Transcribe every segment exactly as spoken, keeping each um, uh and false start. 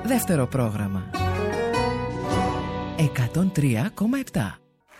Δεύτερο πρόγραμμα εκατόν τρία κόμμα επτά.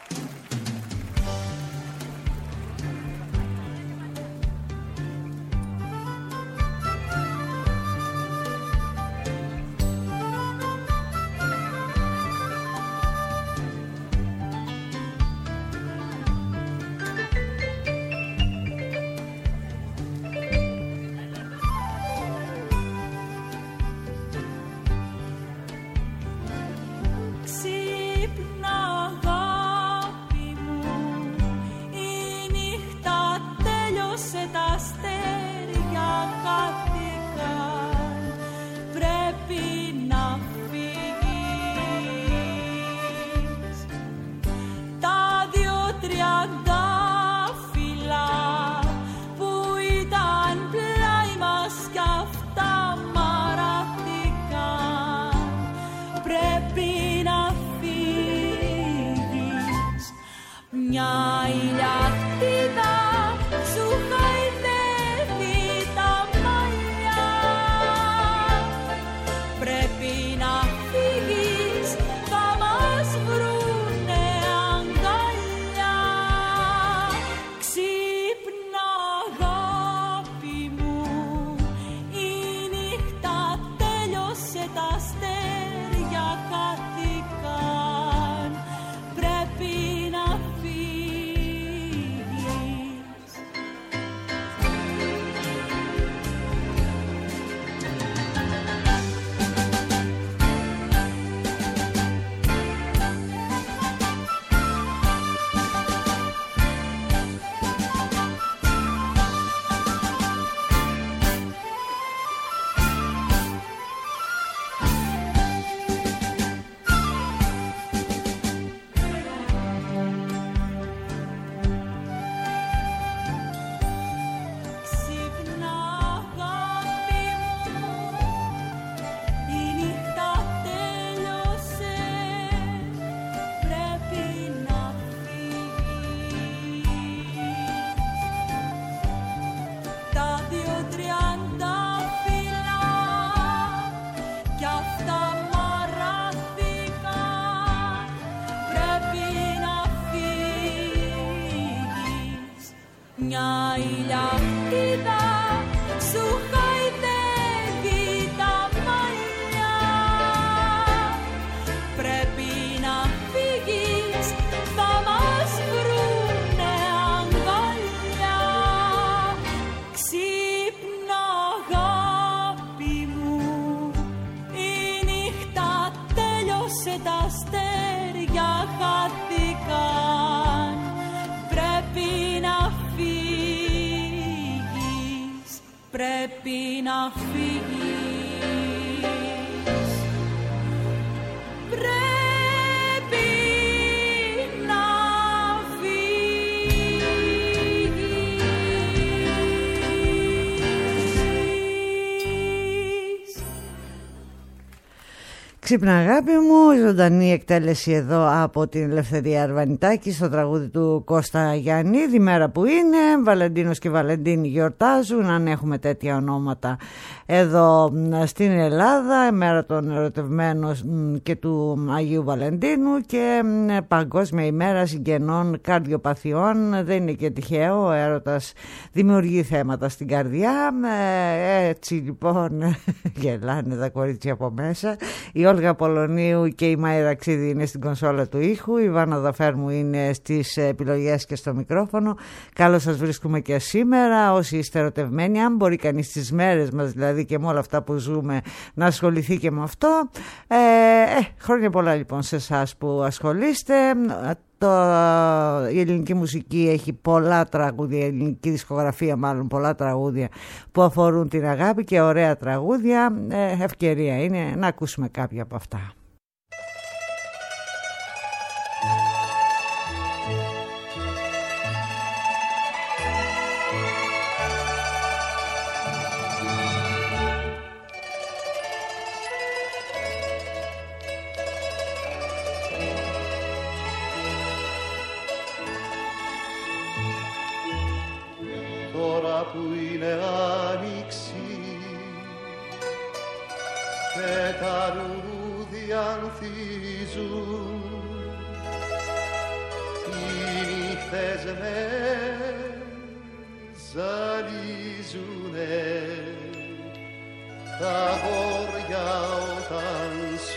Ξύπνα αγάπη μου, ζωντανή εκτέλεση εδώ από την Ελευθερία Αρβανιτάκη στο τραγούδι του Κώστα Γιαννίδη. Μέρα που είναι, Βαλεντίνος και Βαλεντίνη γιορτάζουν, αν έχουμε τέτοια ονόματα εδώ στην Ελλάδα, μέρα των ερωτευμένων και του Αγίου Βαλεντίνου και παγκόσμια ημέρα συγγενών καρδιοπαθειών. Δεν είναι και τυχαίο, ο έρωτας δημιουργεί θέματα στην καρδιά. Έτσι λοιπόν γελάνε τα κορίτσια από μέσα. Η Όλγα Πολωνίου και η Μάη Ραξίδη είναι στην κονσόλα του ήχου, η Βάνα Δαφέρμου είναι στις επιλογές και στο μικρόφωνο. Καλώς σας βρίσκουμε και σήμερα. Όσοι είστε ερωτευμένοι, αν μπορεί κανείς στις μέρες μας δηλαδή και με όλα αυτά που ζούμε να ασχοληθεί και με αυτό, ε, ε, χρόνια πολλά λοιπόν σε εσάς που ασχολείστε. Το, η ελληνική μουσική έχει πολλά τραγούδια, η ελληνική δισκογραφία μάλλον πολλά τραγούδια που αφορούν την αγάπη και ωραία τραγούδια. ε, Ευκαιρία είναι να ακούσουμε κάποια από αυτά. Τώρα που είναι άνοιξη και τα λουλούδια ανθίζουν, οι νύχτες με ζαλίζουνε, τα γόρια όταν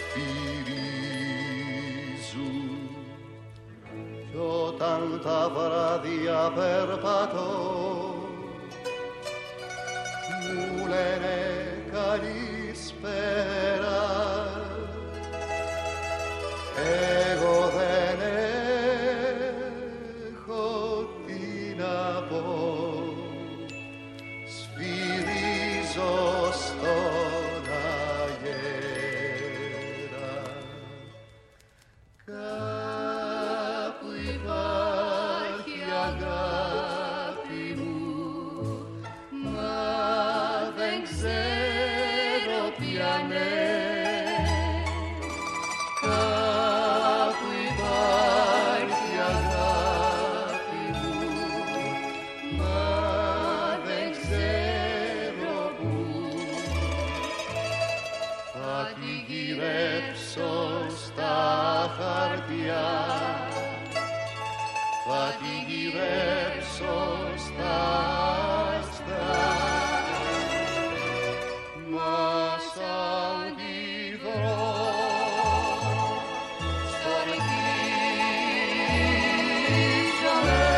σφυρίζουν, κι όταν τα βράδια περπατώ μου λένε καλησπέρα, εγώ δεν έχω τι να πω, σφυρίζω στον αέρα. Κάπου υπάρχει αγάπη μου, μα δεν ξέρω ποια ναι. Κάπου υπάρχει αγάπη μου, μα δεν ξέρω πού. Θα τη γυρέψω στα χαρτιά, θα τη γυρέψω στα αστρά, μα σαν τη βρω στολτίζομαι.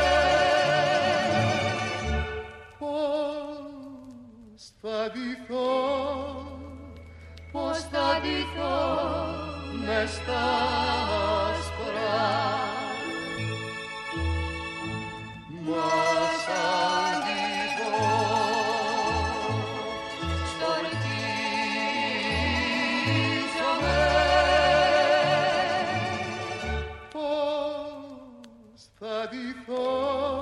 Πώς θα ντυθώ, πώς θα ντυθώ μες στα άσπρα, μα σαν τη βρω στολτίζομαι. Πώς θα ντυθώ,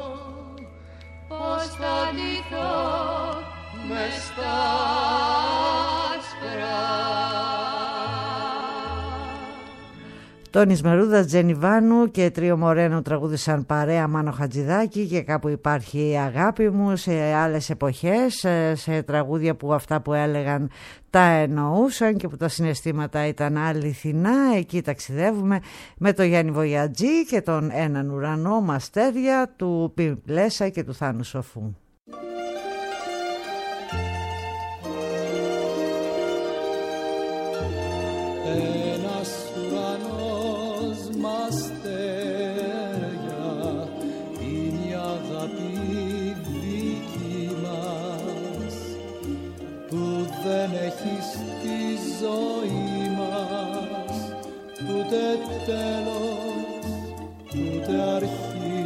πώς θα ντυθώ μες στα άσπρα. Τόνις Μερούδας, Τζενιβάνου και Τρίο Μορένο τραγούδισαν παρέα Μάνο Χατζηδάκη και Κάπου υπάρχει η αγάπη μου, σε άλλες εποχές, σε τραγούδια που αυτά που έλεγαν τα εννοούσαν και που τα συναισθήματα ήταν αληθινά. Εκεί ταξιδεύουμε με τον Γιάννη Βογιατζή και τον Έναν ουρανό μαστέρια του Πιμ Πλέσσα και του Θάνου Σοφού. Ένας ουρανός μαστέρια είναι η αγάπη δική μας, που δεν έχει στη ζωή μας ούτε τέλος ούτε αρχή.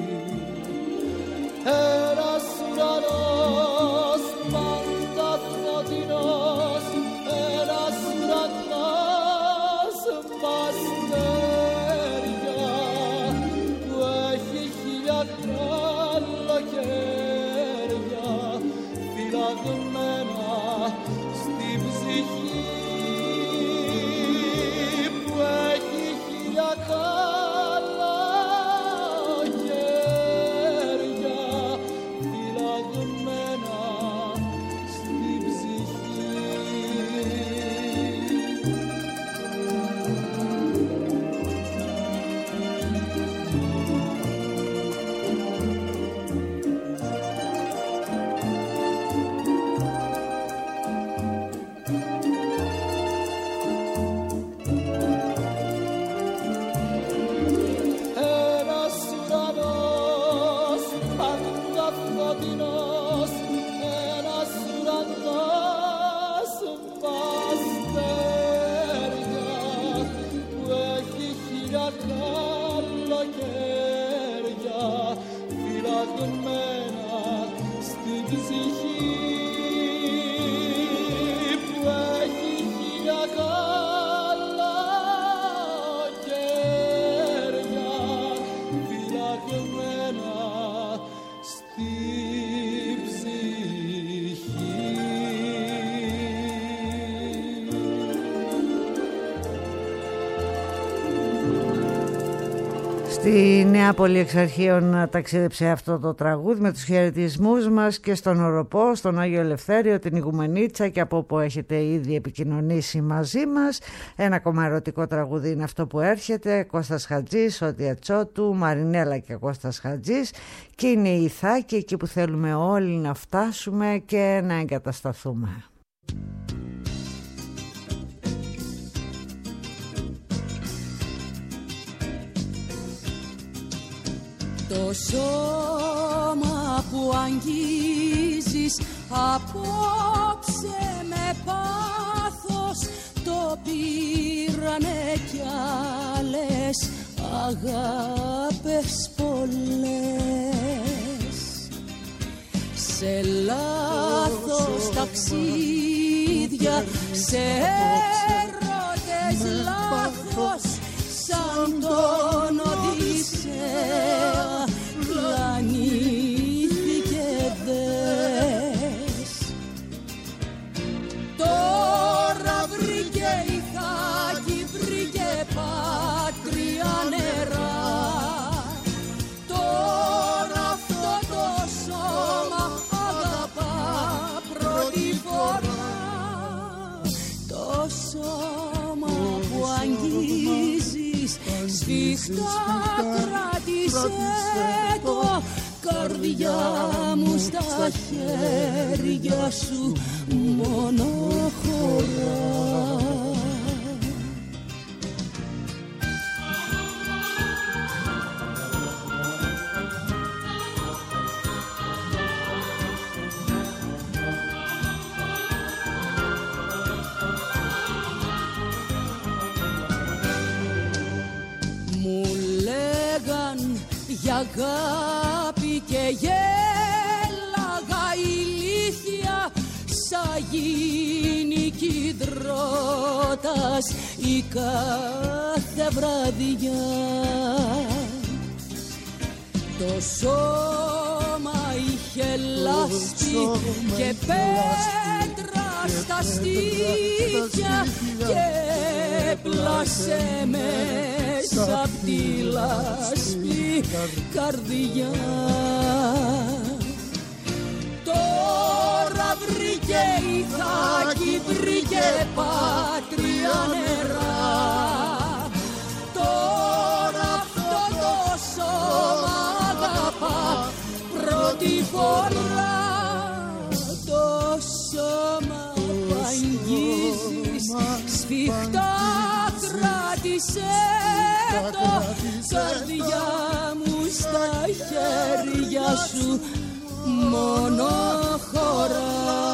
Ένας ουρανός πάντα φωτεινός, ένας ουρανός μαστέρια, που έχει χίλια καλοκαίρια φυλαγμένα στην ψυχή, που έχει χίλια καλοκαίρια φυλαγμένα στην ψυχή. Στη Νεάπολη εξ αρχείων ταξίδεψε αυτό το τραγούδι με τους χαιρετισμούς μας και στον Οροπό, στον Άγιο Ελευθέριο, την Ηγουμενίτσα και από όπου έχετε ήδη επικοινωνήσει μαζί μας. Ένα ακόμα ερωτικό τραγούδι είναι αυτό που έρχεται. Κώστας Χατζής, Ότια Τσότου, Μαρινέλα και Κώστας Χατζής, και είναι η Ιθάκη, εκεί που θέλουμε όλοι να φτάσουμε και να εγκατασταθούμε. Το σώμα που αγγίζεις απόψε με πάθος το πήρανε κι άλλες αγάπες πολλές. Σε λάθος ταξίδια, σε έρωτες λάθος, σαν τον Οδύσσεα πλανήθηκε δες. Τώρα βρήκε η Θάκη, βρήκε πάτρια νερά. Τώρα αυτό το σώμα αγαπά πρώτη φορά. Το σώμα που αγγίζεις σφιχτά κράτησε το, καρδιά μου στα χέρια σου μόνο χωρά. Για αγάπη και γέλαγα ηλίθια, σαν γίνει κυτρώτας η κάθε βραδιά. Το σώμα είχε λάσπη και πέτρα στα στήθια και πλάσε μέσα απ' τη λάσπη καρδιά. Τώρα βρήκε η Θάκη, βρήκε πάτρια νερά. Τώρα αυτό το σώμα αγαπά πρώτη φορά. Το σώμα που αγγίζεις σφιχτά κράτησε το, καρδιά μου στα χέρια σου μόνο χωρά.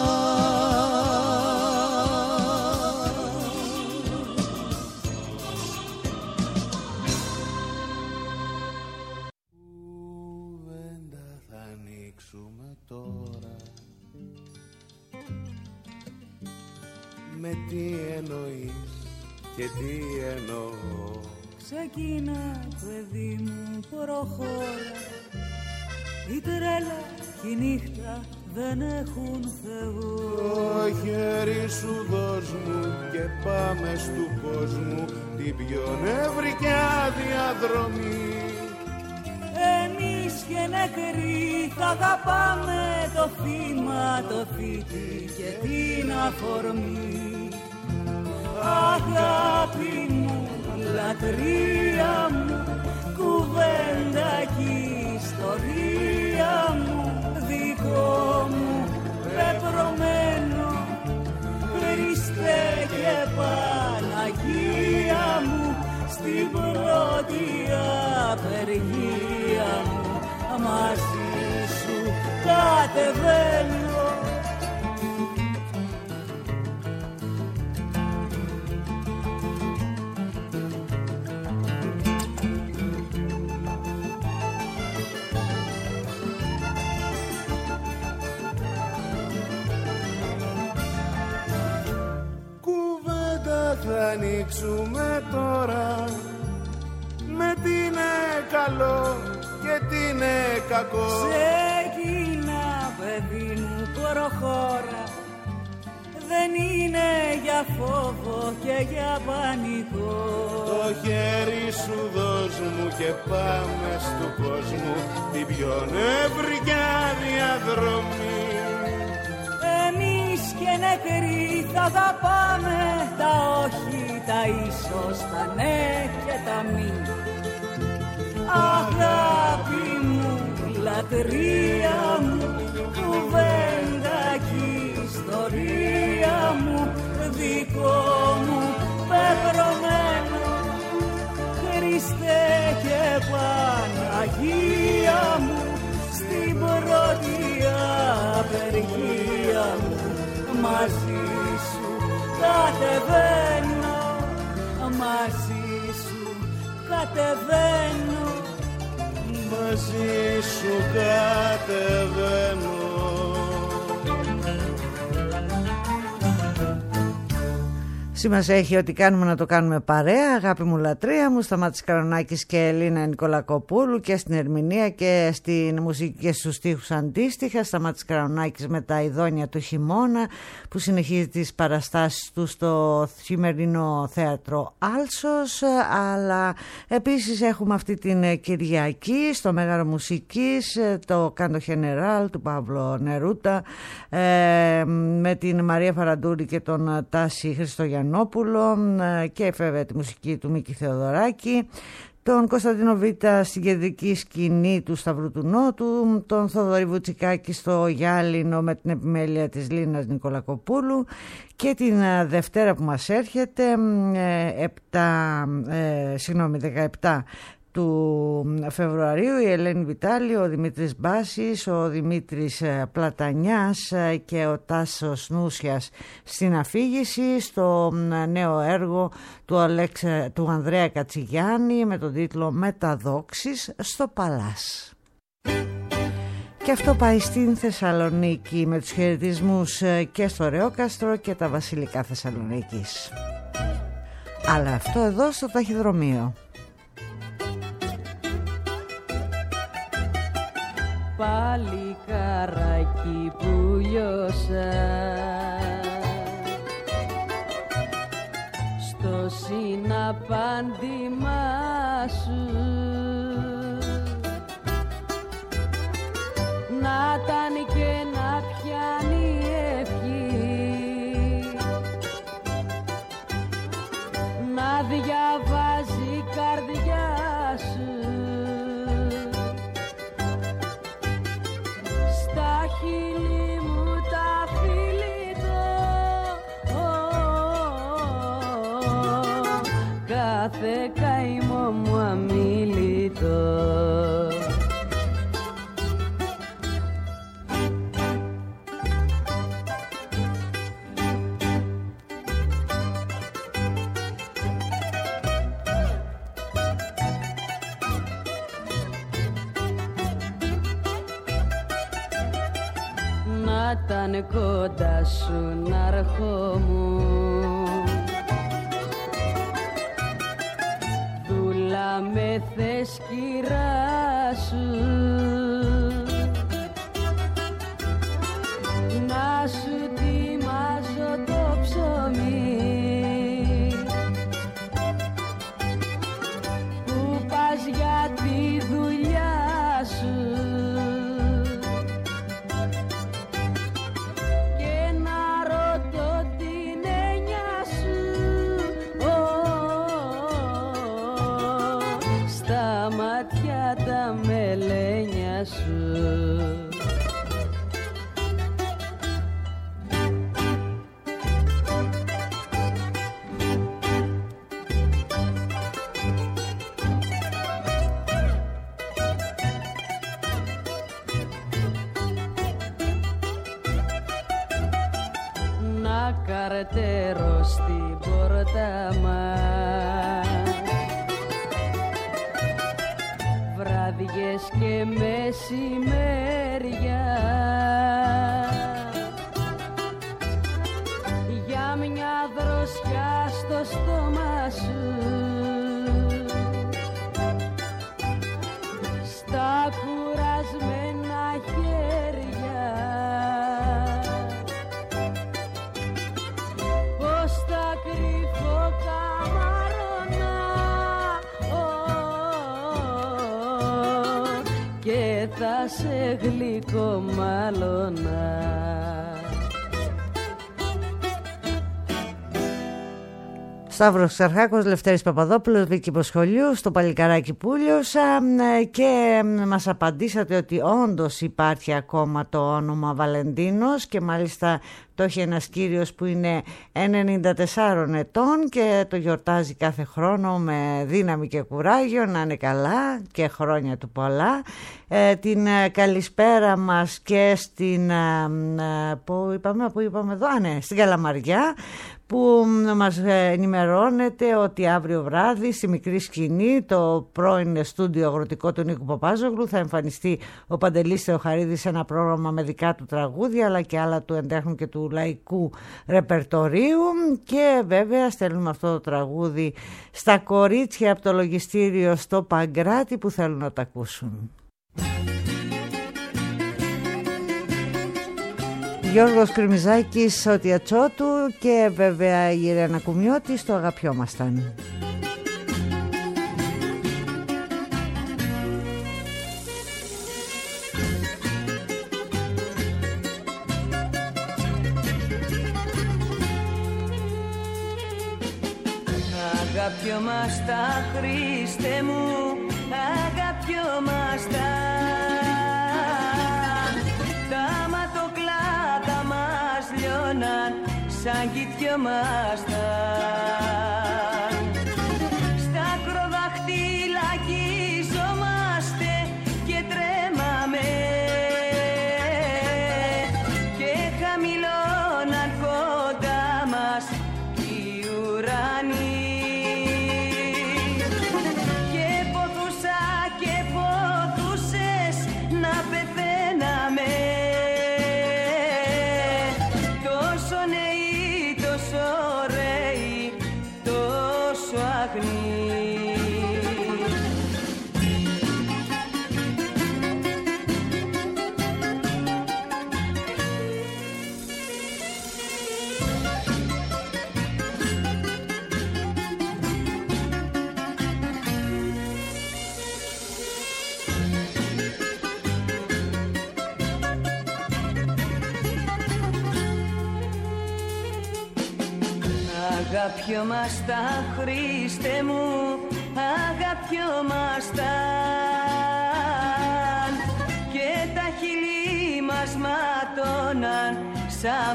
Κουβέντα θα ανοίξουμε τώρα. Με τι εννοείς και τι εννοώ. Ξεκίνα παιδί μου, προχώρα. Η τρέλα και η νύχτα δεν έχουν Θεό. Το χέρι σου δώσ' μου και πάμε στου κόσμου την πιο νευρικιά διαδρομή. Εμείς και νεκροί θα αγαπάμε το θύμα, το θήτη και την αφορμή. Αγάπη μου, λατρεία μου, κουβέντα κι ιστορία μου, δικό μου πεπρωμένο, Χριστέ και Παναγία μου, στην πρώτη απεργία μου μαζί σου κατεβαίνω. Θα ανοίξουμε τώρα με τι είναι καλό και τι είναι κακό. Ξεκίνα παιδί μου, προχώρα. δεν είναι για φόβο και για πανικό. Το χέρι σου δώσ' μου και πάμε στου κόσμου την πιο νευρικιά διαδρομή. Εμείς και νεκροί θα αγαπάμε τα όχι, τα ίσως, τα ναι και τα μη. Αγάπη μου, λατρεία μου, κουβέντα κι ιστορία μου, δικό μου πεπρωμένο, Χριστέ και Παναγία μου, στην πρώτη απεργία μου, μαζί σου κατεβαίνω, μαζί σου κατεβαίνω, μαζί σου κατεβαίνω. Σημασία έχει ότι κάνουμε να το κάνουμε παρέα. Αγάπη μου, λατρεία μου, Σταμάτης Καρονάκης και Ελίνα Νικολακοπούλου, και στην ερμηνεία και στην μουσική και στους στίχους αντίστοιχα. Σταμάτης Καρονάκης με τα ειδόνια του χειμώνα, που συνεχίζει τις παραστάσεις του στο σημερινό θέατρο Άλσος. Αλλά επίσης έχουμε αυτή την Κυριακή στο Μέγαρο Μουσικής το Κάντο Γενεράλ του Παύλο Νερούτα, ε, με την Μαρία Φαραντούρη και τον Τάση Χριστογιαννόπουλο, και βέβαια τη μουσική του Μίκη Θεοδωράκη, τον Κωνσταντίνο Βίτα στην κεντρική σκηνή του Σταυρού του Νότου, τον Θοδωρή Βουτσικάκη στο Γυάλινο με την επιμέλεια της Λίνας Νικολακοπούλου, και την Δευτέρα που μας έρχεται επτά, ε, συγγνώμη, δεκαεπτά του Φεβρουαρίου, η Ελένη Βιτάλη, ο Δημήτρης Μπάσης, ο Δημήτρης Πλατανιάς και ο Τάσος Νούσιας στην αφήγηση στο νέο έργο του, Αλέξα, του Ανδρέα Κατσιγιάννη με τον τίτλο «Μεταδόξεις στο Παλάς». Και αυτό πάει στην Θεσσαλονίκη με τους χαιρετισμούς και στο Ρεόκαστρο και τα Βασιλικά Θεσσαλονίκης. Αλλά αυτό εδώ στο ταχυδρομείο. Παλικάρακι που λιώσα στο συναπάντημά σου, να ήταν και να πιάνει ευχή, να διαβάζει η καρδιά σου, στα χείλη μου τα φιλίτω, κάθε καημό μου αμίλητο. Ήταν κοντά σου να ερχόμουν, δούλα με θες κυρά σου, να σου τιμάζω το ψωμί, που πας για τη δουλειά σου, τα μελένια σου. Να καρτέρω στην πόρτα μας, βράδιες και μεσημέρια, για μια δροσιά στο στόμα σου, στα κουρασμένα χέρια, σε γλυκό μαλώνα. Σταύρος Ξαρχάκος, Λευτέρης Παπαδόπουλος, Βίκη Ποσχολιού, στο παλικαράκι Πούλιος, και μας απαντήσατε ότι όντως υπάρχει ακόμα το όνομα Βαλεντίνος και μάλιστα το έχει ένας κύριος που είναι ενενήντα τεσσάρων ετών και το γιορτάζει κάθε χρόνο με δύναμη και κουράγιο, να είναι καλά και χρόνια του πολλά. Ε, την ε, καλησπέρα μας και στην ε, ε, που είπαμε, που είπαμε εδώ, α, ναι, στην Καλαμαριά, που μας ενημερώνεται ότι αύριο βράδυ στη μικρή σκηνή, το πρώην στούντιο αγροτικό του Νίκου Παπάζογλου, θα εμφανιστεί ο Παντελής Θεοχαρίδης σε ένα πρόγραμμα με δικά του τραγούδια αλλά και άλλα του εντέχνου και του λαϊκού ρεπερτορίου. Και βέβαια στέλνουμε αυτό το τραγούδι στα κορίτσια από το λογιστήριο στο Παγκράτη που θέλουν να τα ακούσουν. Γιώργος Κρυμιζάκης, Ότια Τσότου και βέβαια η Ιρένα Κουμιώτη στο Αγαπιόμασταν. Αγαπιόμαστα, Χριστέ μου, αγαπιόμαστα. Τα ματοκλάτα μας λιώναν σαν κοιτιόμασταν. Στα κροδαχτύλα κιζόμαστε και τρέμαμε και χαμηλώναν κοντά μας οι ουρανοί. Αγαπιόμαστα, Χριστέ μου, αγαπιόμασταν και τα χείλη μας ματώναν σαν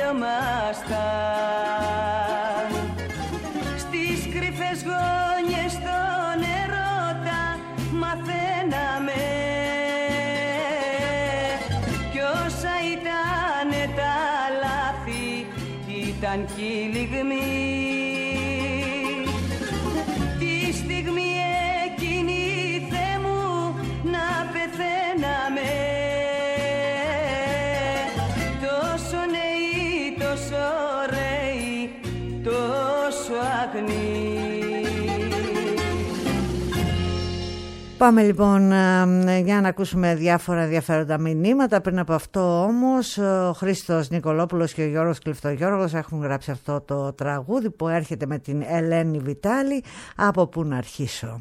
φιλιόμασταν. Στις κρυφές γωνιές των ερώτα μαθαίναμε κι όσα ήτανε τα λάθη ήταν κι η λιγμή. Τη στιγμή εκείνη, Θεέ μου, να πεθαίναμε τόσο νέοι, τόσο ωραίοι, τόσο αγνοί. Πάμε λοιπόν για να ακούσουμε διάφορα ενδιαφέροντα μηνύματα. Πριν από αυτό όμως ο Χρήστος Νικολόπουλος και ο Γιώργος Κλειφτογιώργος έχουν γράψει αυτό το τραγούδι που έρχεται με την Ελένη Βιτάλη, «Από πού να αρχίσω».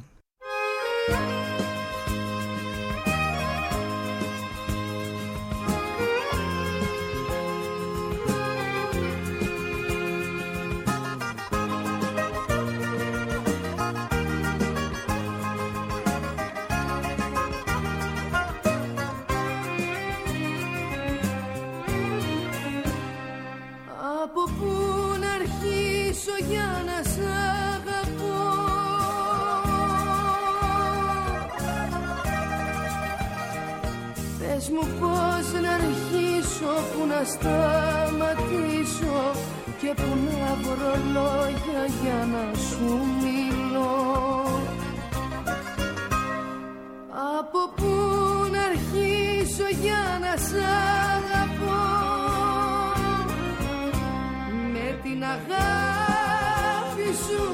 Από πού να αρχίσω για να σ' αγαπώ, πες μου πώς να αρχίσω, πού να σταματήσω και πού να βρω λόγια για να σου μιλώ. Από πού να αρχίσω για να σ' αγαπώ, την αγάπη σου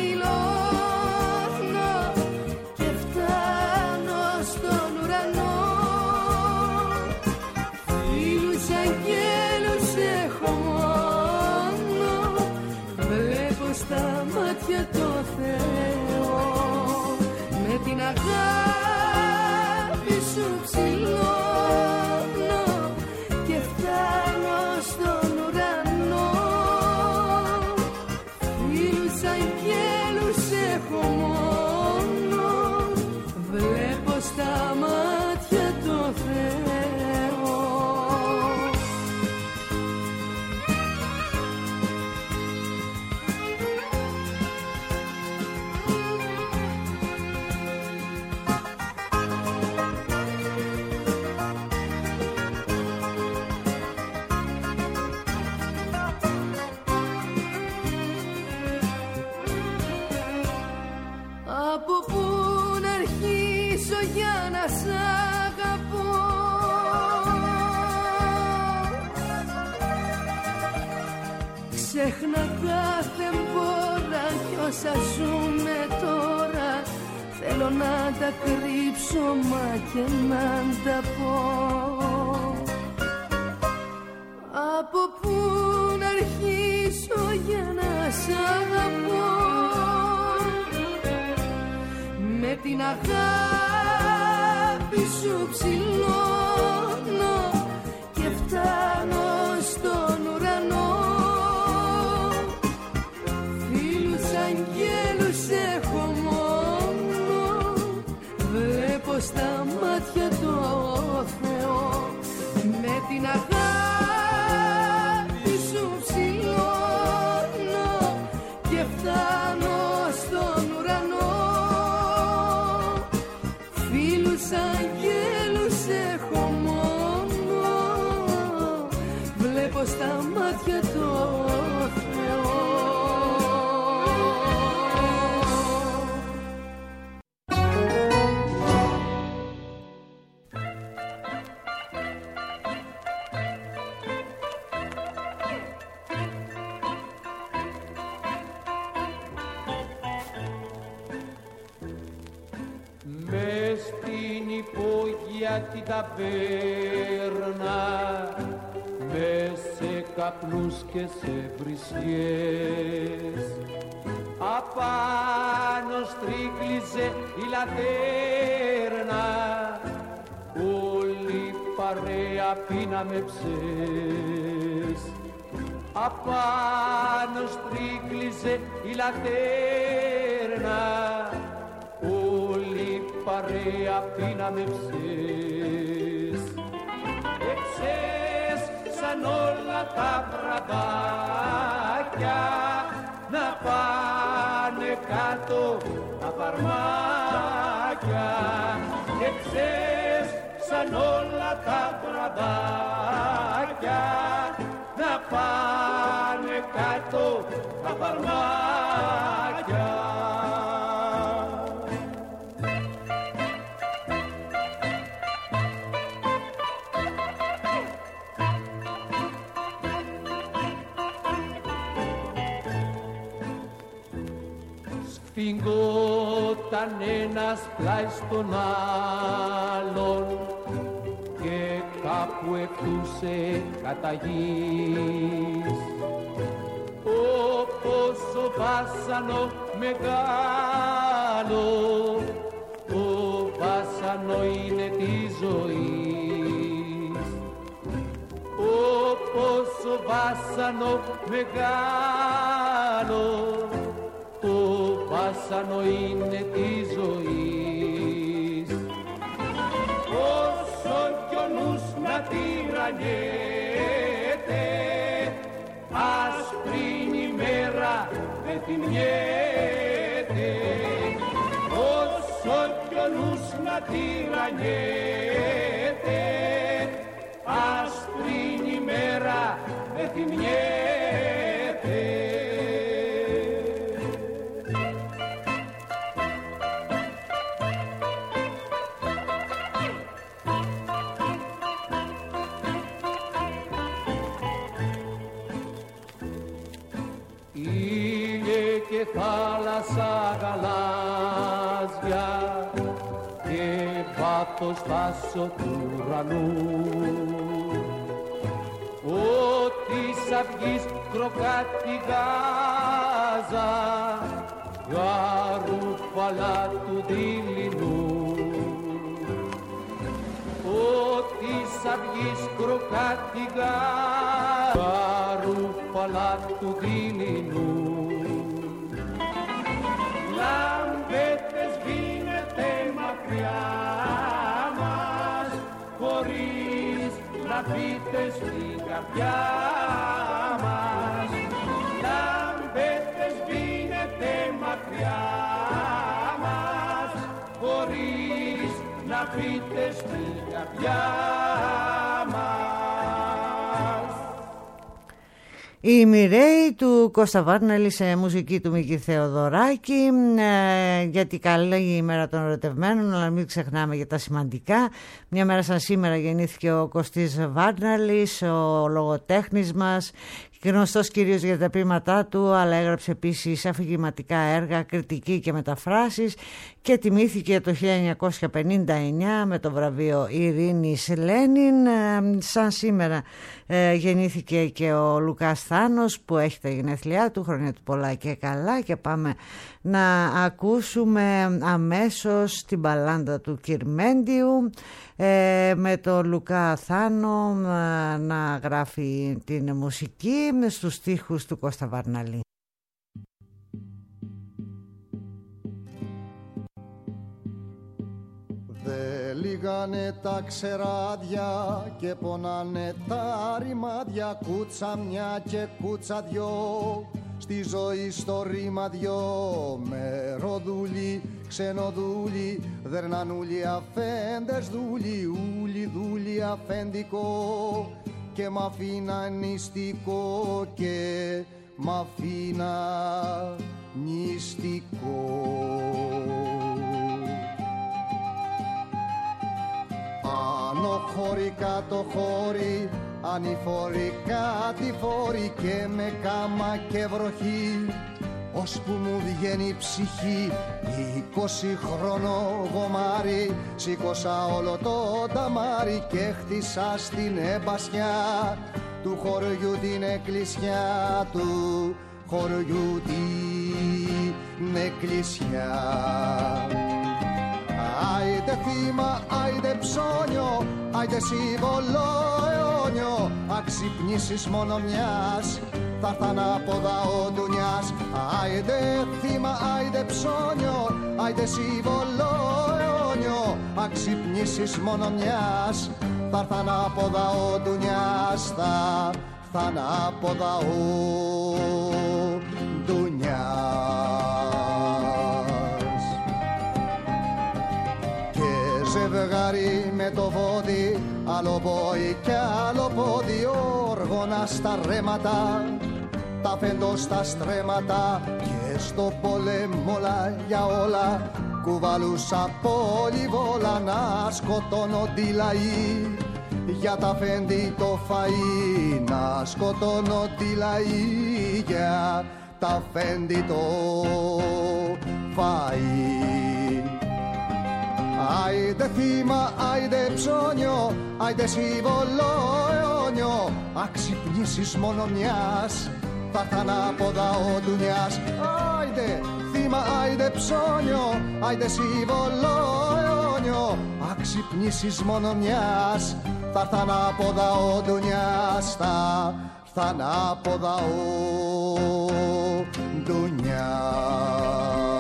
ψηλώνω και φτάνω στον ουρανό. Φίλους αγγέλους έχω μόνο, βλέπω στα μάτια το Θεό. Με την αγάπη σου ψηλώνω Ξέχνα κάθε μπόρα κι όσα ζούμε τώρα. Θέλω να τα κρύψω μα και να τα πω. Από πού να αρχίσω για να σ' αγαπώ. Με την αγάπη σου ψηλώνω και φτάνω στον ουρανό. Φίλους αγγέλους έχω μόνο, βλέπω στα μάτια το Θεό. Με την αγάπη σου ψηλώνω και φτάνω στον ουρανό. Φίλους αγγέλους έχω μόνο, βλέπω στα μάτια το Θεό. Μες στην υπόγεια την ταβέρνα, μες σε καπνούς και σε βρισιές, απάνω στρίκλιζε η λατέρνα, όλη παρέα πίναμε ψες. Απάνω στρίκλιζε η λατέρνα, όλη παρέα πίναμε ψες. Εξές σαν όλα τα βραδάκια να πάνε κάτω τα φαρμάκια. Εξές σαν όλα τα βραδάκια να πάνε κάτω τα φαρμάκια. Σφιγγόταν ένας πλάι στον άλλον και κάπου εκτούσε κατά γης. Όπως ο βάσανο μεγάλο, το βάσανο είναι τη ζωής. Όπως ο βάσανο μεγάλο, το βάσανο είναι τη ζωής. Όσο κι ο νους να τυραννιέται, άσπρην ημέρα δεν θυμιέται. Όσο κι ο νους να τυραννιέται, άσπρην ημέρα δεν θυμιέται. Και θάλασσα γαλάζια και βάθος τάσο του ουρανού. Ό,τι σ' αυγής κροκάτη γάζα, γαρούφαλα του δειλινού. Ό,τι σ' αυγής κροκάτη γάζα, γαρούφαλα του δειλινού. Λάμπετε σβήνετε μακριά μας, χωρίς να πείτε στην καρδιά μας. Λάμπετε σβήνετε μακριά μας, χωρίς να πείτε στην καρδιά μας. Η Μιρέη του Κώστα Βάρναλη σε μουσική του Μίκη Θεοδωράκη, ε, γιατί καλή ημέρα των ερωτευμένων, αλλά μην ξεχνάμε για τα σημαντικά. Μια μέρα σαν σήμερα γεννήθηκε ο Κωστής Βάρναλης, ο λογοτέχνης μας, Γνωστός κυρίως για τα ποίηματά του, αλλά έγραψε επίσης αφηγηματικά έργα, κριτική και μεταφράσεις και τιμήθηκε το χίλια εννιακόσια πενήντα εννιά με το βραβείο Ειρήνης Λένιν. Σαν σήμερα ε, γεννήθηκε και ο Λουκάς Θάνος που έχει τα γενέθλιά του, χρόνια του πολλά και καλά, και πάμε να ακούσουμε αμέσως την μπαλάντα του Κυρμέντιου ε, με τον Λουκά Θάνο ε, να γράφει την μουσική στους στίχους του Κώστα Βαρναλή. Δε λύγανε τα ξεράδια και πονάνε τα ρημάδια, κούτσα μια και κούτσα δυο, στη ζωή στο ρήμα δυο. Μεροδούλοι, ξενοδούλοι, δερνανούλοι, αφέντες δούλοι, ούλοι δούλοι αφεντικό, και μ' αφήνα νηστικό και μ' αφήνα νηστικό. Άνω χώρι, κάτω χώρι, ανηφορικά τη φόρη, και με κάμα και βροχή, ώσπου μου βγαίνει η ψυχή. Είκοσι χρόνο γομάρι, σήκωσα όλο το ταμάρι και χτίσα στην εμπασιά του χωριού την εκκλησιά, του χωριού την εκκλησιά. Άιντε θύμα, άιντε ψώνιο, άιντε σύμβολο αιώνιο, αξυπνήσεις μόνο μιας, θα έρθαν από δα ο ντουνιάς. Άιντε θύμα, άιντε ψώνιο, άιντε σύμβολο αιώνιο, αξυπνήσεις μόνο μιας, θα έρθαν από δα ο ντουνιάς, θα έρθαν από δα ο ντουνιάς. Ζευγάρι με το βόδι, άλλο πόη κι άλλο πόδι, όργωνα στα ρέματα, τα φέντο στα στρέμματα, και στο πολέμολα για όλα κουβαλούσα πολυβόλα, να σκοτώνονται οι λαοί για τα φέντη το φαΐ, να σκοτώνονται οι λαοί για τα φέντη το φαΐ. Άιντε θύμα, άιντε ψώνιο, άιντε σύμβολο αιώνιο, αξυπνήσεις μόνο μιας, θα έρθαν από δα ο ντουνιάς. Άιντε θύμα, άιντε ψώνιο, άιντε σύμβολο αιώνιο, αξυπνήσεις μόνο μιας, θα έρθαν από δα ο ντουνιάς, θα έρθαν από δα ο ντουνιάς.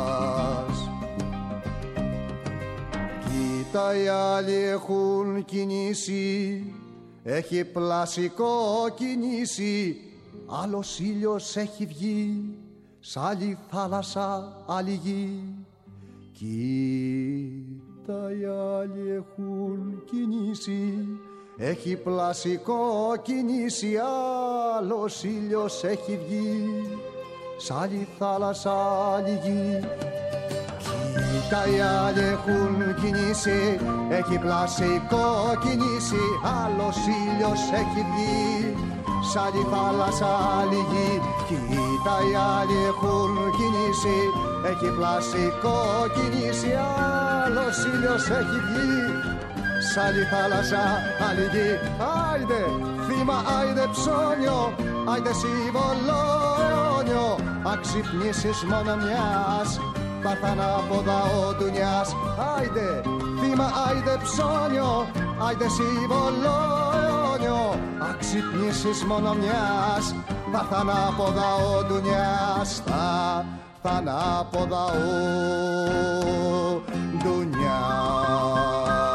Τα οι άλλοι έχουν κινήσει, έχει πλασικό κινήσει, άλλος ήλιος έχει βγει, σ' άλλη θάλασσα άλλη γη. Κοίτα οι άλλοι έχουν κινήσει, έχει πλασικό κινήσει, άλλος ήλιος έχει βγει, σ' άλλη θάλασσα άλλη γη. Τα οι άλλοι έχουν κινήσει, έχει πλασικό κινήσει, άλλος ήλιος έχει βγει, σ' άλλη θάλασσα άλλη γη. Κοίτα οι άλλοι έχουν κινήσει, έχει πλασικό κινήσει, άλλος ήλιος έχει βγει, σ' άλλη θάλασσα άλλη γη. Άιντε θύμα, άιντε ψώνιο, άιντε σύμβολο αιώνιο, αξυπνήσεις μόνο μιας, θα έρθαν από δα ο ντουνιάς. Άιντε θύμα, άιντε ψώνιο, άιντε σύμβολο αιώνιο, αξυπνήσεις μόνο μιας, θα έρθαν από δα ο ντουνιάς, θα έρθαν από δα ο ντουνιάς.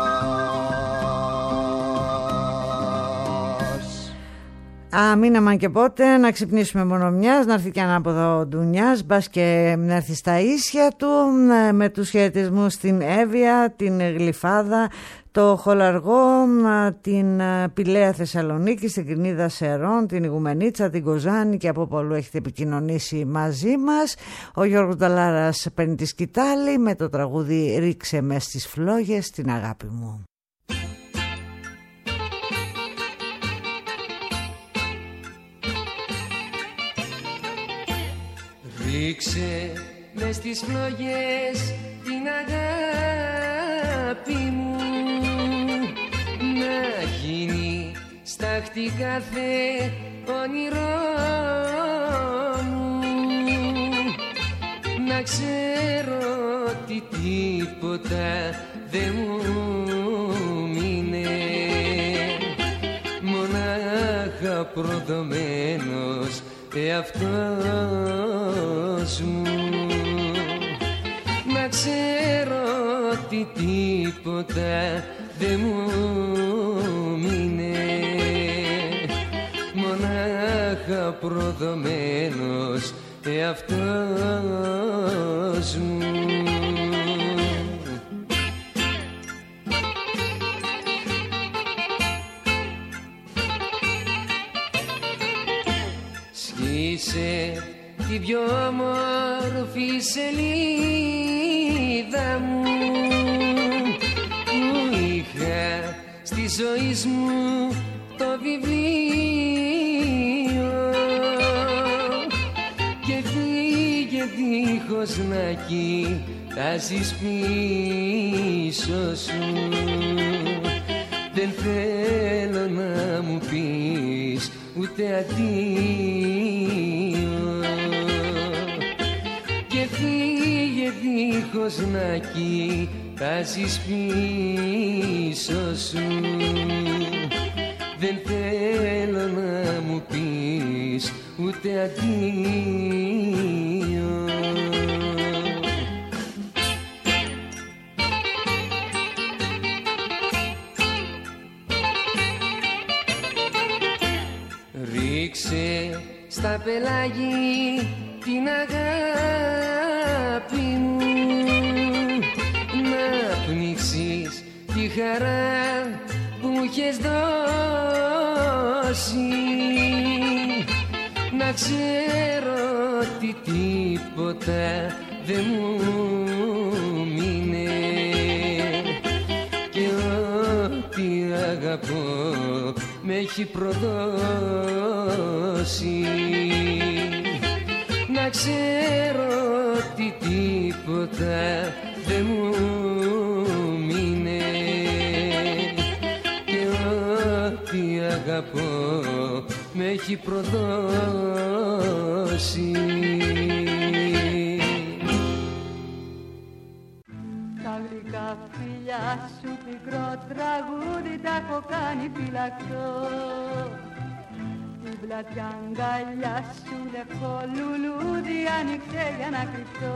Α, μείναμε και πότε να ξυπνήσουμε μόνο μιας, να έρθει και ανάποδα ο ντουνιάς, μπας και να έρθει στα ίσια του, με τους χαιρετισμούς στην Εύβοια, την Γλυφάδα, το Χολαργό, την Πηλαία Θεσσαλονίκη, στην Κρινίδα Σερών, την Ιγουμενίτσα, την Κοζάνη και από πολλού έχετε επικοινωνήσει μαζί μας. Ο Γιώργος Νταλάρας παίρνει τη σκητάλη με το τραγούδι «Ρίξε με στις φλόγες την αγάπη μου». Ρίξε μες στις φλόγες την αγάπη μου, να γίνει στάχτη κάθε όνειρό μου, να ξέρω ότι τίποτα δεν μου μείνε, μονάχα προδομένος εαυτός μου, να ξέρω ότι τίποτα δεν μου μείνε, μονάχα προδομένος εαυτός μου. Σκίσε την πιο όμορφη σελίδα μου που είχα στη ζωή μου το βιβλίο, και φύγε δίχως να κοιτάζεις πίσω σου. Δεν θέλω να μου πεις ούτε αντίο, και φύγε δίχως να κοιτάζεις πίσω σου. Δεν θέλω να μου πεις ούτε αντίο. Ρίξε στα πελάγι την αγάπη μου, να πνίξεις τη χαρά που μου είχες δώσει, να ξέρω ότι τίποτα δεν μου μείνε, και ό,τι αγαπώ με έχει προδώσει, να ξέρω ότι τίποτα δεν μου μείνε, και ό,τι αγαπώ με έχει προδώσει. Τα γλυκά φιλιά σου πικρό τραγούδι τα έχω κάνει φυλακτό, την πλατιά αγκαλιά σου λευκό λουλούδι άνοιξε για να κρυφτώ.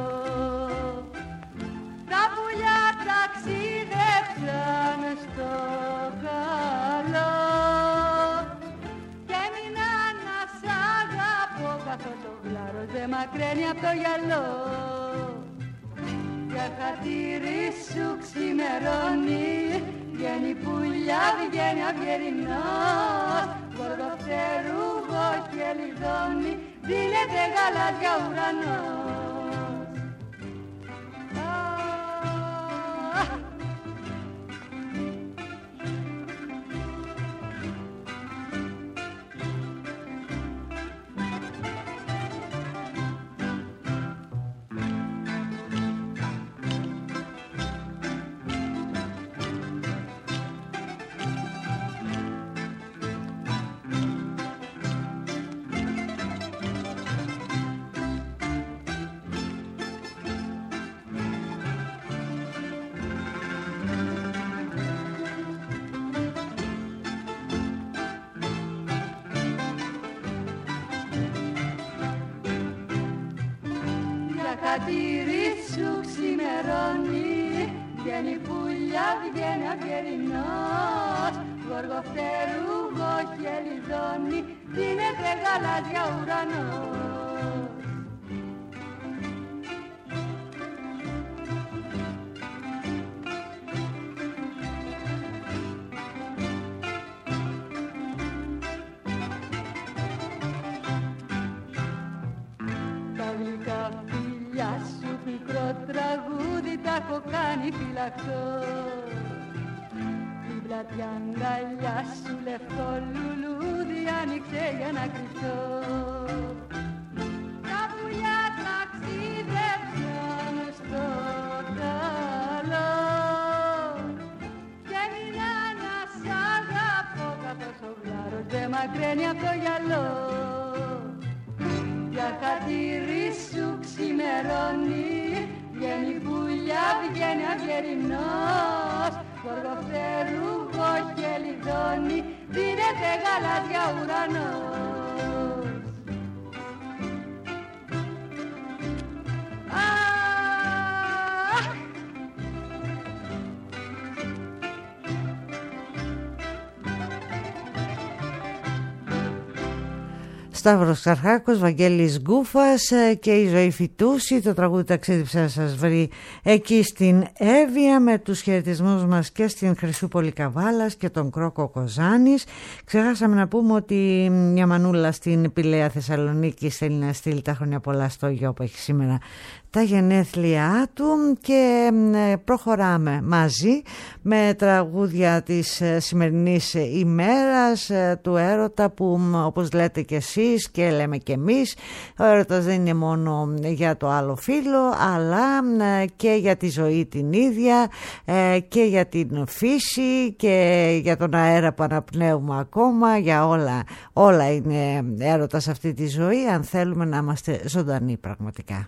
Τα πουλιά ταξίδεψαν στο καλό και έμεινα να σ' αγαπώ, καθώς ο γλάρος δεν μακραίνει απ' το γυαλό. Για χατήρι σου ξημερώνει, βγαίνει πουλιά, βγαίνει αυγερινός, γοργοφτερούγο και λιδώνει, δίνεται γαλάζια ουρανός. Χατήρι σου ξημερώνει, βγαίνει πουλιά, βγαίνει αυγερινός, γοργοφτερούγο και λιδώνει, δίνεται γαλάζια ουρανός. Τα γλυκά φιλιά σου πικρό τραγούδι τα έχω κάνει φυλακτό, την πλατιά αγκαλιά σου λευκό λουλούδι άνοιξε για να κρυφτώ. Τα πουλιά μακραίνει από το γυαλό. Για χατήρι σου ξημερώνει, βγαίνει πουλιά, βγαίνει αυγερινός. Γοργοφτερούγο και λιδώνει, δίνεται γαλάζια ουρανός. Σταύρος Καρχάκος, Βαγγέλης Γκούφας και η Ζωή Φυτούση. Το τραγούδι ταξίδι να σας βρει εκεί στην Εύβοια, με τους χαιρετισμούς μας και στην Χρυσούπολη Καβάλας και τον Κρόκο Κοζάνης. Ξεχάσαμε να πούμε ότι μια μανούλα στην Πηλαία Θεσσαλονίκη θέλει να στείλει τα χρόνια πολλά στο γιο που έχει σήμερα τα γενέθλιά του, και προχωράμε μαζί με τραγούδια της σημερινής ημέρας του έρωτα, που όπως λέτε και εσείς και λέμε και εμείς, ο έρωτας δεν είναι μόνο για το άλλο φύλο, αλλά και για τη ζωή την ίδια, και για την φύση και για τον αέρα που αναπνέουμε ακόμα, για όλα, όλα είναι έρωτα σε αυτή τη ζωή, αν θέλουμε να είμαστε ζωντανοί πραγματικά.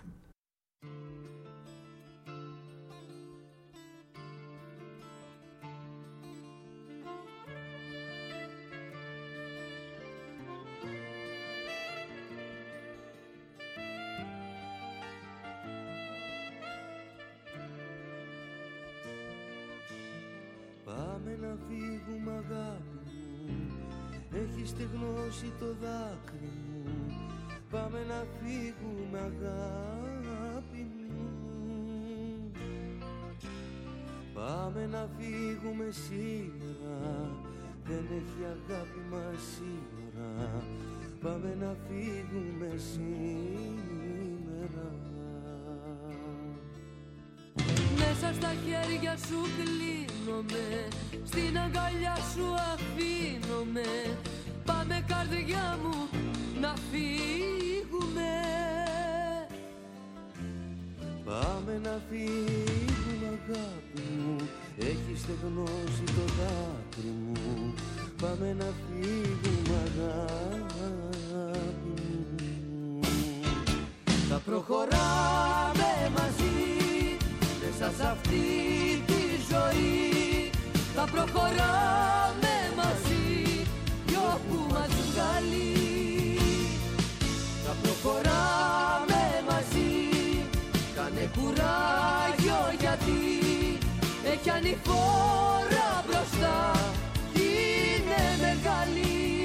Πάμε να φύγουμε αγάπη μου, έχει στεγνώσει το δάκρυ μου. Πάμε να φύγουμε αγάπη μου. Πάμε να φύγουμε σήμερα, δεν έχει αγάπη μας σύνορα. Πάμε να φύγουμε σήμερα. Μέσα στα χέρια σου κλείνομαι, στην αγκαλιά σου αφήνομαι. Πάμε καρδιά μου να φύγουμε. Πάμε να φύγουμε αγάπη μου, έχει στεγνώσει το δάκρυ μου. Πάμε να φύγουμε αγάπη μου. Θα προχωράμε μαζί μέσα σ' αυτή τη ζωή. Θα προχωράμε μαζί κι όπου μας βγάλει. Θα προχωράμε μαζί, κάνε κουράγιο γιατί έχει ανηφόρα μπροστά κι είναι μεγάλη.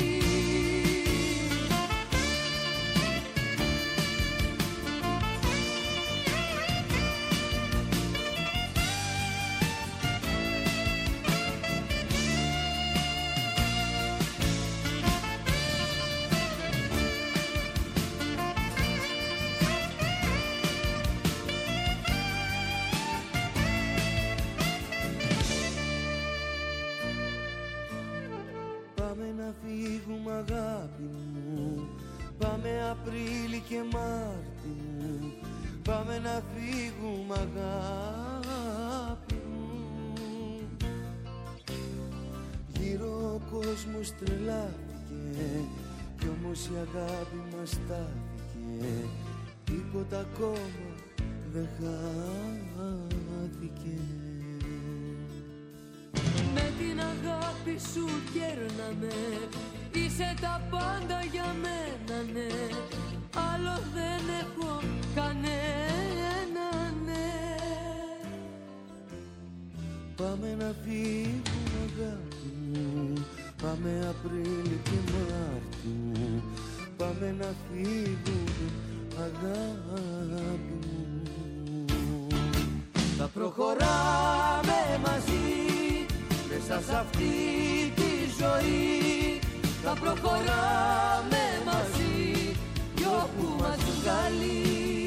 Φύγουμε αγάπη μου, πάμε Απρίλη και Μάρτι μου. Πάμε να φύγουμε αγάπη μου. Γύρω ο κόσμος τρελάθηκε κι όμως η αγάπη μας στάθηκε. Τίποτα ακόμα δεν χάθηκε. Με την αγάπη σου κέρναμε, είσαι τα πάντα για μένα, ναι. Άλλο δεν έχω κανένα, ναι. Πάμε να φύγουμε αγάπη μου, πάμε Απρίλη και Μάρτι μου. Πάμε να φύγουμε αγάπη μου. Θα προχωράμε μαζί μέσα σ' αυτή τη ζωή. Θα προχωράμε μαζί κι όπου μας βγάλει.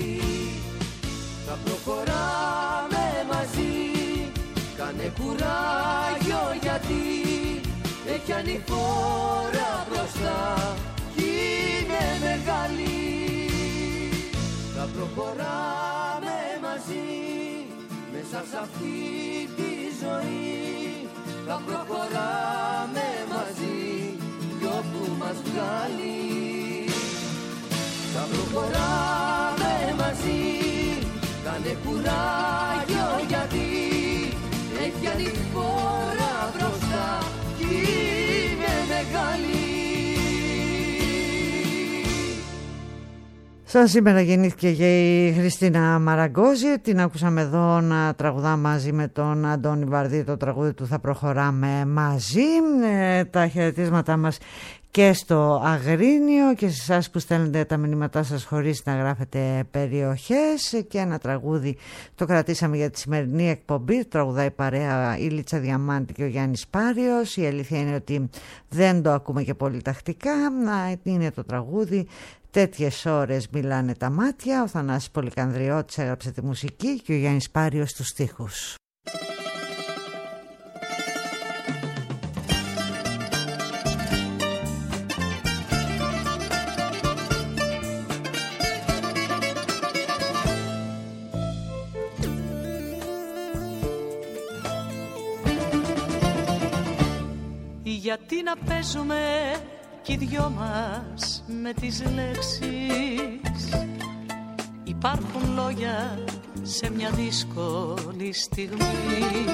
Θα προχωράμε μαζί, κάνε κουράγιο γιατί έχει ανηφόρα μπροστά κι είναι μεγάλη. Θα προχωράμε μαζί μέσα σ' αυτή τη ζωή. Θα προχωράμε μαζί κι όπου που μας βγάλει. Θα προχωράμε μαζί, κάνε κουράγιο γιατί έχει άλλη χώρα μπροστά κι είναι μεγάλη. Σαν σήμερα γεννήθηκε και η Χριστίνα Μαραγκόζη. Την ακούσαμε εδώ να τραγουδά μαζί με τον Αντώνη Βαρδί. Το τραγούδι του «Θα προχωράμε μαζί». Ε, τα χαιρετίσματά μας και στο Αγρίνιο και σε εσάς που στέλνετε τα μηνύματά σας χωρίς να γράφετε περιοχές. Και ένα τραγούδι το κρατήσαμε για τη σημερινή εκπομπή. Τραγουδάει παρέα η Λίτσα Διαμάντη και ο Γιάννης Πάριος. Η αλήθεια είναι ότι δεν το ακούμε και πολύ τακτικά. Είναι το τραγούδι «Τέτοιες ώρες μιλάνε τα μάτια». Ο Θανάσης Πολυκανδριώτης έγραψε τη μουσική και ο Γιάννης Πάριος τους στίχους. Γιατί να παίζουμε κι οι δυο μας με τις λέξεις. Υπάρχουν λόγια σε μια δύσκολη στιγμή.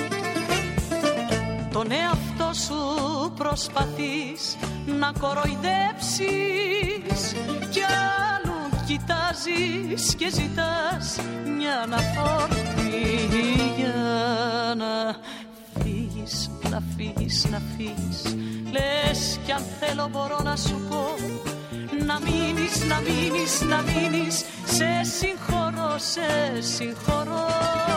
Τον εαυτό σου προσπαθείς να κοροϊδέψεις κι άλλου κοιτάζεις και ζητάς μια αναφόρτη για να φύγεις, να φύγεις, να φύγεις. Λες κι αν θέλω μπορώ να σου πω να μείνεις, να μείνεις, να μείνεις. Σε συγχωρώ, σε συγχωρώ.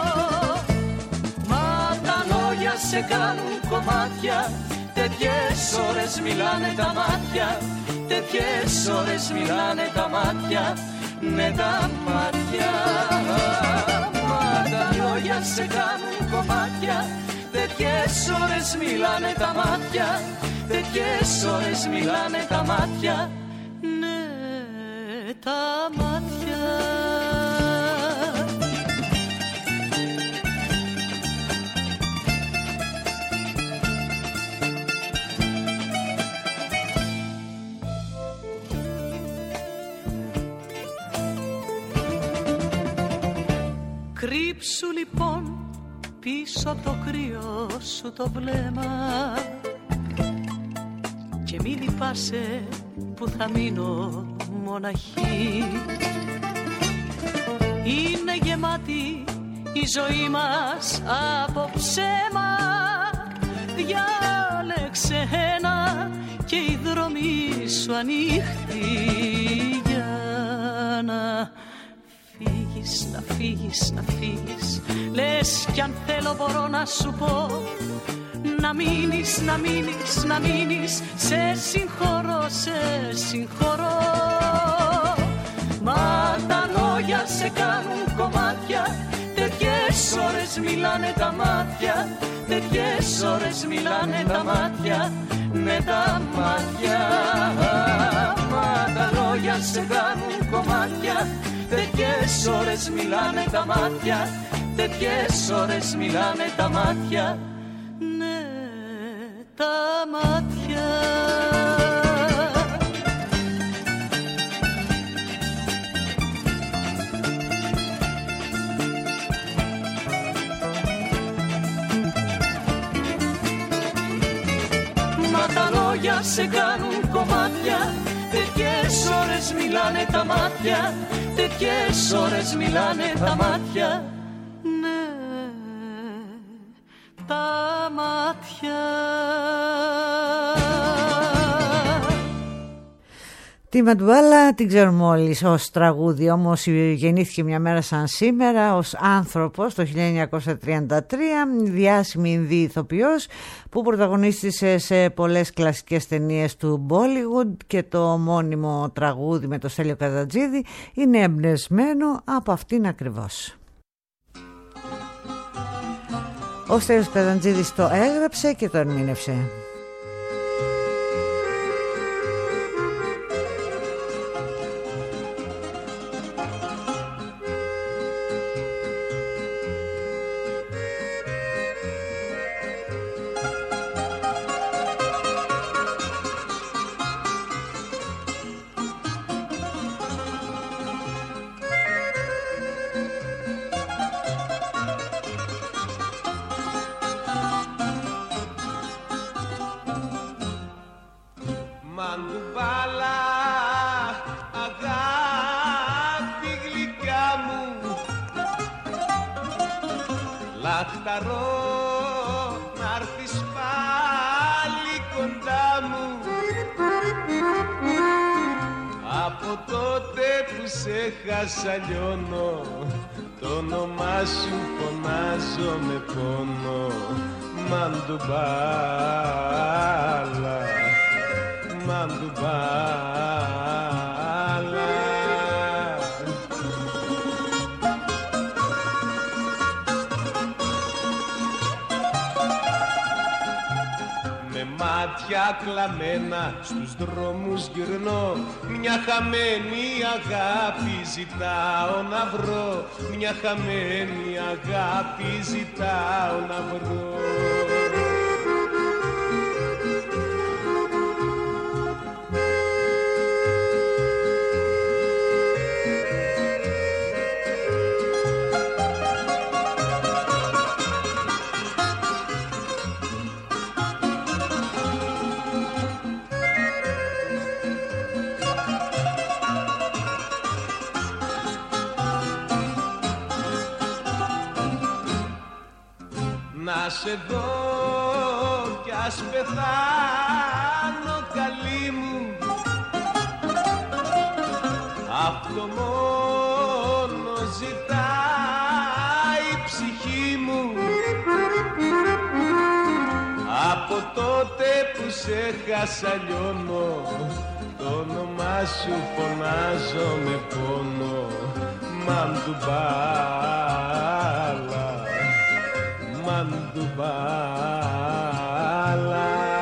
Μα τα λόγια σε κάνουν κομμάτια. Τέτοιες ώρες μιλάνε τα μάτια. Τέτοιες ώρες μιλάνε τα μάτια. Με τα μάτια. Μα τα λόγια σε κάνουν κομμάτια. Τέτοιες ώρες μιλάνε τα μάτια. Τέτοιες ώρες μιλάνε τα μάτια. Ναι, τα μάτια. Κρύψου λοιπόν πίσω από το κρύο σου το βλέμμα και μην λυπάσαι που θα μείνω μοναχή. Είναι γεμάτη η ζωή μας από ψέμα. Διάλεξε ένα και η δρομή σου ανοιχτή για να φύγεις, να φύγεις, να φύγεις. Λες κι αν θέλω μπορώ να σου πω να μείνεις, να μείνεις, να μείνεις. Σε συγχωρώ, σε συγχωρώ. Μα τα λόγια σε κάνουν κομμάτια. Τέτοιες ώρες μιλάνε τα μάτια. Τέτοιες ώρες μιλάνε τα μάτια. Με τα μάτια. Μα τα λόγια σε κάνουν κομμάτια. Τέτοιες ώρες μιλάνε τα μάτια. Τέτοιες ώρες μιλάνε τα μάτια. Ναι, τα μάτια. Μα τα λόγια σε κάνουν κομμάτια. Τέτοιες ώρες μιλάνε τα μάτια. Τέτοιες ώρες μιλάνε τα μάτια. Ναι, τα μάτια. Τη Μαντουάλα την ξέρουμε όλοι ως τραγούδι, όμως γεννήθηκε μια μέρα σαν σήμερα ως άνθρωπος το χίλια εννιακόσια τριάντα τρία, διάσημη Ινδή ηθοποιός που πρωταγωνίστησε σε πολλές κλασικές ταινίες του Bollywood και το μόνιμο τραγούδι με το Στέλιο Καζατζίδη είναι εμπνευσμένο από αυτήν ακριβώς. Ο Στέλιος Καζατζίδης το έγραψε και το ερμήνευσε. να χταρώ να'ρθεις πάλι κοντά μου. Από τότε που σε χάσα λιώνω, το όνομά σου φωνάζω με πόνο. Μαντουμπάλα, μαντουμπάλα. Με μάτια κλαμμένα στους δρόμους γυρνώ, μια χαμένη αγάπη ζητάω να βρω, μια χαμένη αγάπη ζητάω να βρω. Να σε δω κι ας πεθάνω καλή μου, αυτό μόνο ζητάει η ψυχή μου. Από τότε που σε χάσα λιώνω, το όνομά σου φωνάζω με πόνο. Μαντουμπάλα, μαντουμπάλα.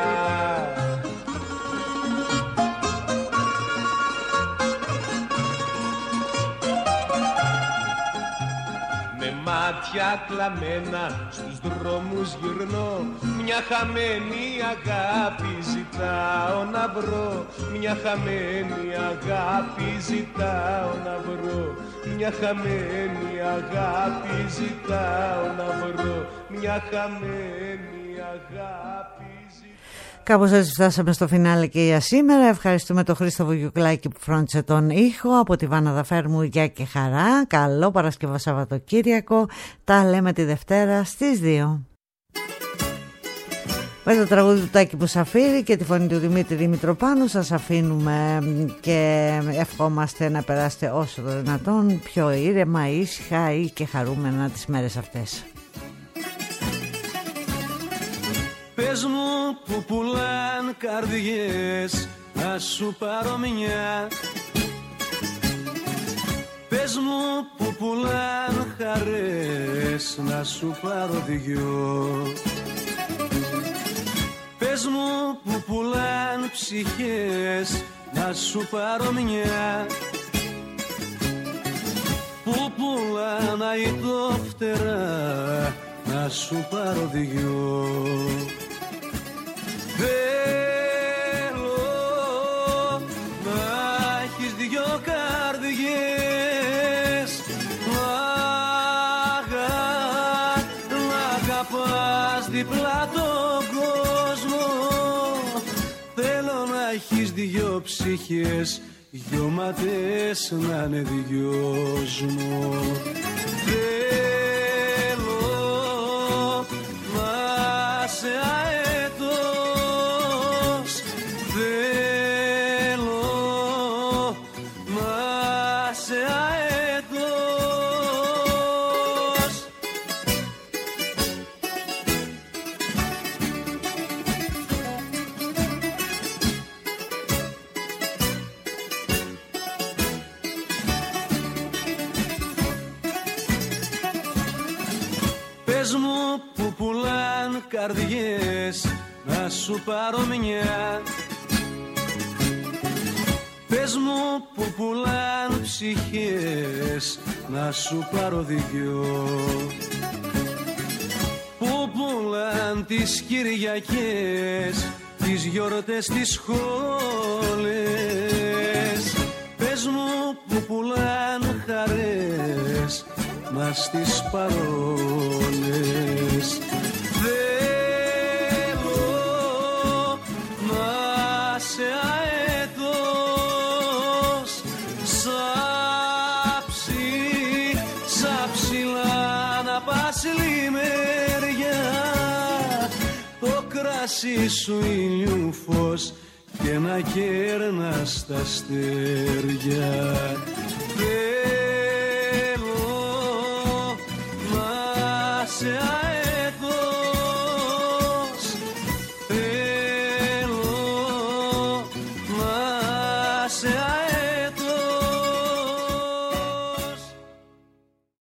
Με μάτια κλαμμένα στους δρόμους γυρνώ, μια χαμένη αγάπη ζητάω να βρω, μια χαμένη αγάπη ζητάω να βρω, μια χαμένη αγάπη ζητάω να βρω, μια χαμένη αγάπη ζητάω. Κάπως έτσι φτάσαμε στο φινάλε και για σήμερα. Ευχαριστούμε τον Χρήστο Βουγιουκλάκη που φρόντισε τον ήχο. Από τη Βάνα Δαφέρμου, γεια και χαρά. Καλό Παρασκευό Σαββατοκύριακο. Τα λέμε τη Δευτέρα στις δύο. Με το τραγούδι του Τάκη Μπουσαφίρη και τη φωνή του Δημήτρη Μητροπάνου σας αφήνουμε και ευχόμαστε να περάσετε όσο το δυνατόν πιο ήρεμα, ήσυχα ή και χαρούμενα τις μέρες αυτές. Πες μου που πουλάν καρδιές, να σου πάρω μια. Πες μου που πουλάν χαρές, να σου πάρω δυο. Πες μου που πουλάν ψυχές, να σου πάρω μια. Που πουλάν αητόφτερα, να σου πάρω δυο. Θέλω να έχεις δυο καρδιές, να αγαπάς διπλά τον κόσμο. Θέλω να έχεις δυο ψυχές, δυο ματές να είναι δυόσμο. Θέλω να σε αετός, θέλω να σε αετός. Πες μου που πουλάν καρδιές, να σου πάρω μια. Πες μου που πουλάν ψυχές, να σου πάρω δυο. Που πουλάν τις Κυριακές, τις γιορτές, τις σχόλες. Πες μου που πουλάν χαρές, μας τις παρόλες. Θέλω να σε αετός, σαν ψι, σαν ψηλά να πας λιμέ. κεράσι σου ήλιου φως και να κέρνας τα αστέρια.